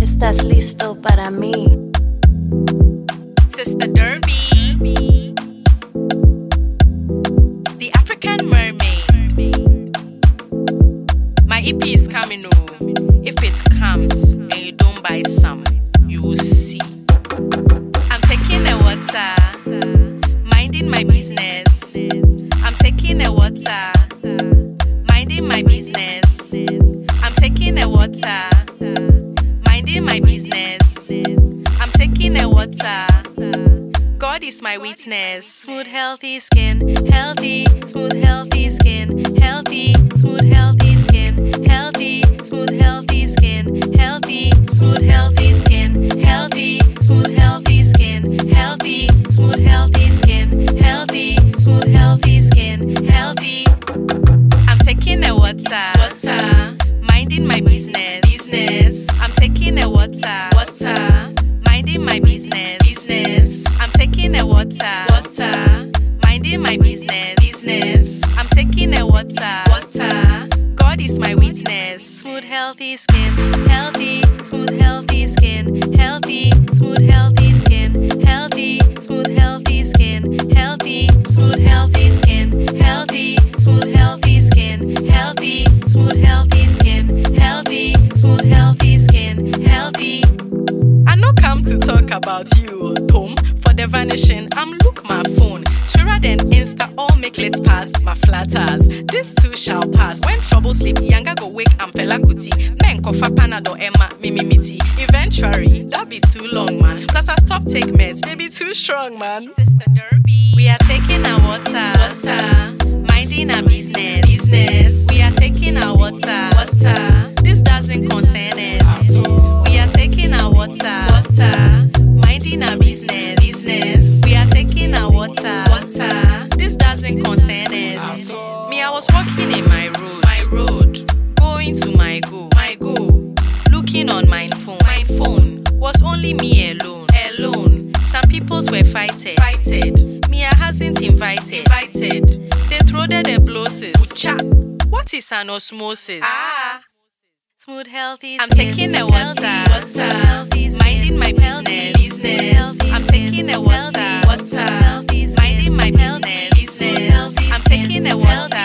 ¿Estás listo para mí? Sister Derby, the African mermaid. My EP is coming, oh. If it comes and you don't buy some, you will see. I'm taking a water, minding my business. I'm taking a water, minding my business. I'm taking a water, minding my business. I'm taking a water. God is my witness. Smooth, healthy skin, healthy, smooth, healthy skin, healthy, smooth, healthy skin, healthy, smooth, healthy skin, healthy, smooth, healthy skin, healthy, smooth, healthy skin, healthy, smooth, healthy skin, healthy, smooth, healthy skin, healthy. I'm taking a water, minding my business. I'm taking a water, minding my business. I'm taking a water, minding my business. I'm taking a water. God is my witness. Smooth, healthy skin, healthy, smooth, healthy skin, healthy, smooth, healthy skin, healthy, smooth, healthy skin, healthy, smooth, healthy skin, healthy, smooth, healthy skin, healthy, smooth, healthy skin, healthy, smooth, healthy skin, healthy. I no come to talk about you, Tom. For the vanishing, I'm look my phone. Twitter then Insta, all make let's pass my flatters. This too shall pass. When trouble sleep, younger go wake, I'm fella kuti. Men kofa panado Emma, mimimiti. Eventually, that be too long, man. Plus I stop take meds, they be too strong, man. Sister Derby, we are taking our water, minding our business. We are taking our water. This doesn't concern us. We are taking our water, minding our business. We are taking our water. This doesn't concern us. Me, I was walking in my road, going to my goal, looking on my phone. My phone was only me alone. Some peoples were fighted. Me, I hasn't invited. They throw the blosses. What is an osmosis? Smooth, healthy skin. I'm taking a water, minding my business. I'm taking a water, minding my business. I'm taking a water.